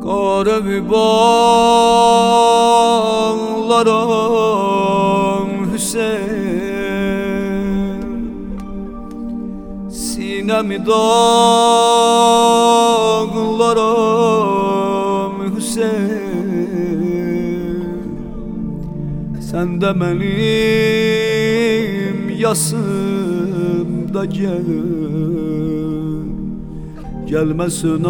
Kara bağlarım Hüseyin, sinemi dağlarım Hüseyin. Sen de benim yasımda gel, gelmesin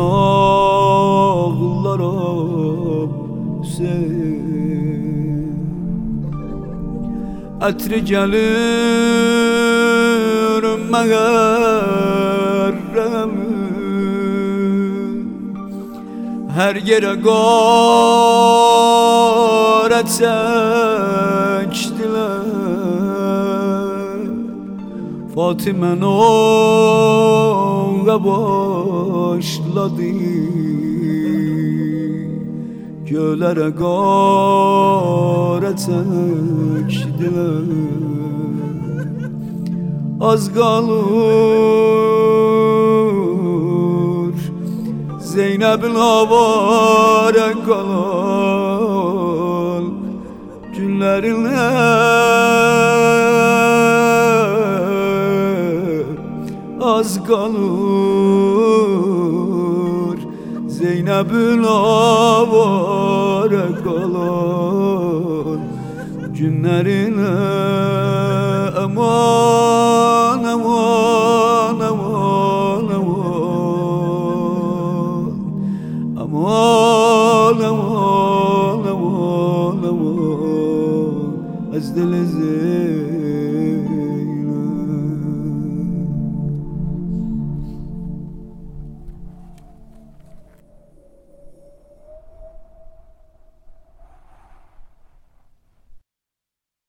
ağlarım Hüseyin. Etri gelir meğerrem, her yere garet çektiler. Fatime nora başladı, göllere garet çektiler. Az kalır Zeynep'in avare kalan günlerine. Az kalır Zeynep'in avare kalan günlerine. Aman aman